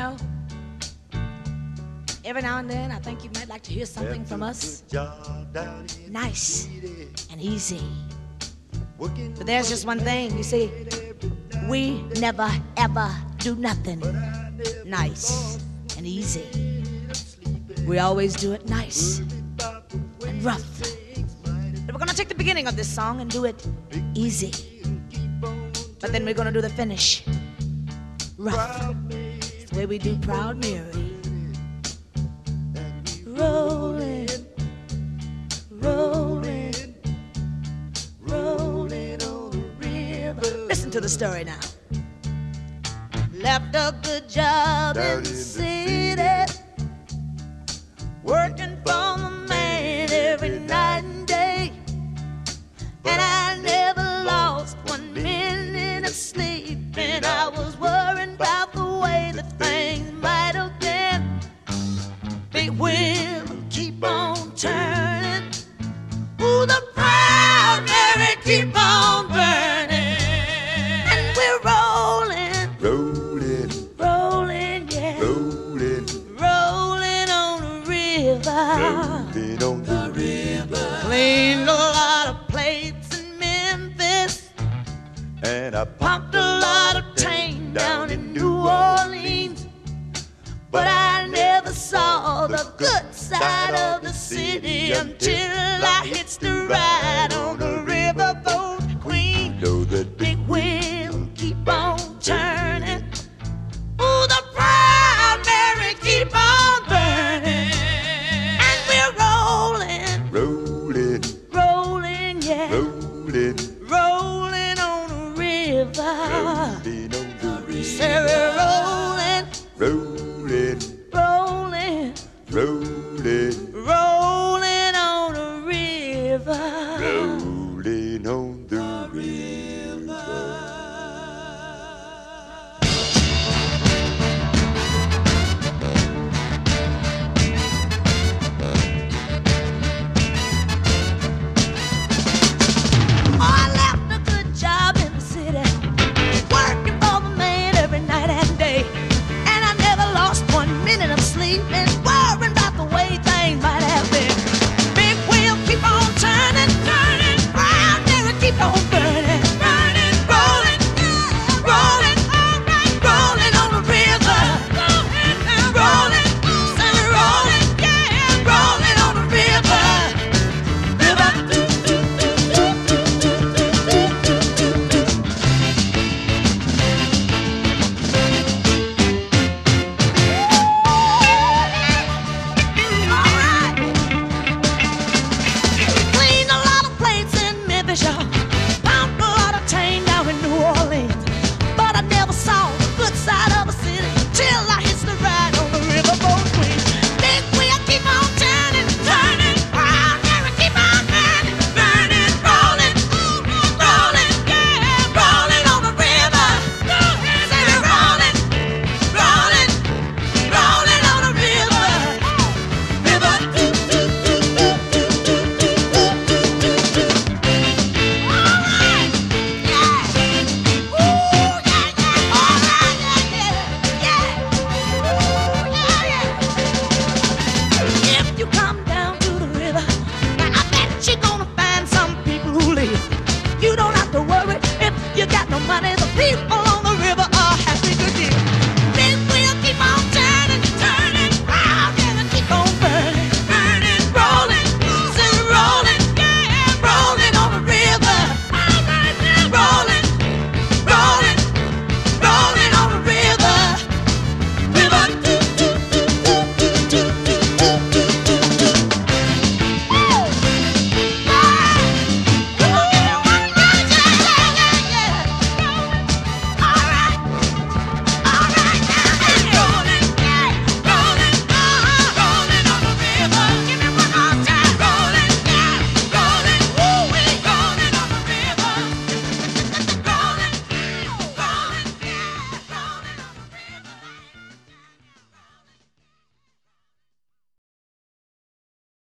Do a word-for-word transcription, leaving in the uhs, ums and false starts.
know, every now and then I think you might like to hear something from us. Nice and easy. But there's just one thing, you see, we never ever do nothing nice and easy. We always do it nice and rough. But we're gonna take the beginning of this song and do it easy. But then we're gonna do the finish rough. It's the way we do Proud Mary. Rolling, rolling, rolling on the river. Listen to the story now. Left a good job in the city, working for the man every night and day. And I never lost one minute of sleep, and I was worried about the way that things might have been. Big wheel keep on turning. Ooh, the Proud Mary keep on burning. And we're rolling, Rolling, rolling, yeah, rolling, rolling on the river. rolling on the river. Cleaned a lot of plates in Memphis, And I pumped a lot of tang down in New Orleans. But I never saw the good side of the city until I hitched the ride on the riverboat queen. know that Big wheel keep on turning. Ooh, the Proud Mary keep on burning. And we're rolling, rolling, rolling, yeah, rolling, rolling on the river. rolling on the river. Say we're rolling, Rolling, rolling, rolling, rolling on the river. rolling on the river. Oh, I left a good job in the city, working for the man every night and day. And I never lost one minute of sleep, and worrying about the way things might have been. Big wheel keep on turning, turning. Proud Mary keep on burning, burning, rolling, rolling, rolling on the river. Rolling, say we're rolling, yeah, rolling on the river. River, do, do, do, do, do, do, do, do, do, do. Alright. Cleaned a lot of plates in Memphis, y'all. Pumped a lot of tang down in New Orleans. But I never saw the good side of a city till I hitched the ride on the riverboat queen. Big wheel keep on turning, turning. Proud Mary keep on burning, burning, rolling, rolling, yeah, rolling on the river. Say we're rolling, rolling, rolling on the river. River, do, do, do, do, do, do, do, do, do, do. Alright, yeah. Ooh, yeah, yeah. Alright, yeah, yeah, yeah. Ooh, yeah, yeah. If you come down to the river, now I bet you're gonna find some people who live. You don't have to worry if you got no money. The people